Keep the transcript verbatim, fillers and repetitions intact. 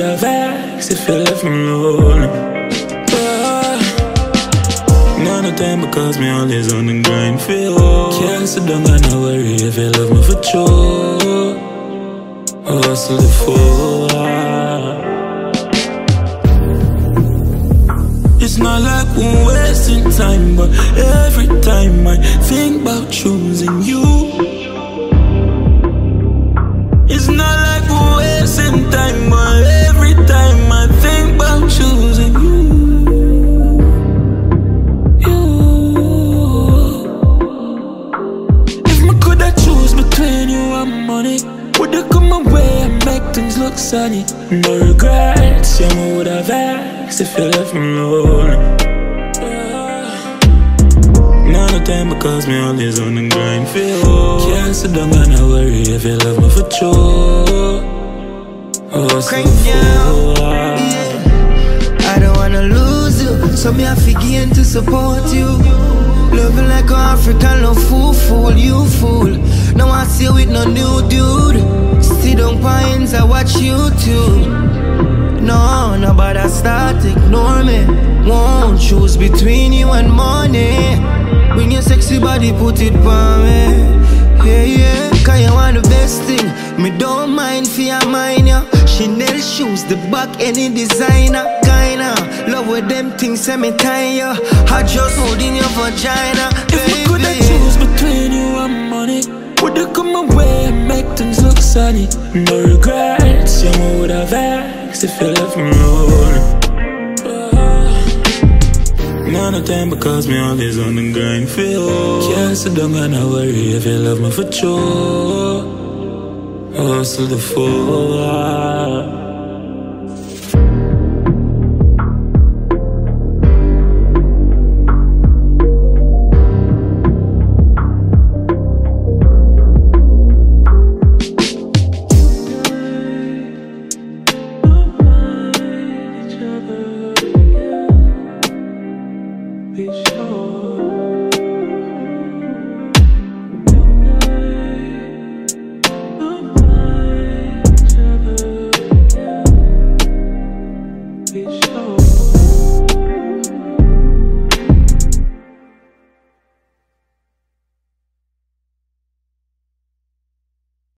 have asked if you left me alone. Yeah. None of time because me always on the grind for you. Can't sit down and not worry if you love me for true. Hustle the fool. It's not like we're wasting time, but every time I think about choosing you, it's not like we're wasting time, but every time I think about choosing you, you. If I could I choose between you and money, would you come my way and make things look sunny? No regrets, yeah, I would have asked if you left me alone. None of time because me always on the grind for you. Can't sit down and not worry if you love me for true. Oh, Crank down, yeah. I don't wanna lose you, so me have to gain to support you. Loving like an African, no fool, fool, you fool. Now I see you with no new dude. Sit down pines, I watch YouTube. No, nobody start ignore me. Won't choose between you and money. Bring your sexy body, put it for me. Yeah, yeah, cause you want the best thing. Me don't mind for your mind, yeah. Chanel shoes, the back, any designer. Kinda love with them things, say me tie ya. I just hold in your vagina, if baby. I could I choose between you and money, would you come my way and make things look sunny? No regrets, yeah, I would have asked if you left me alone. None of time because me always on the grind for you. Can't sit down and not worry if you love me for true. Hustle the fool.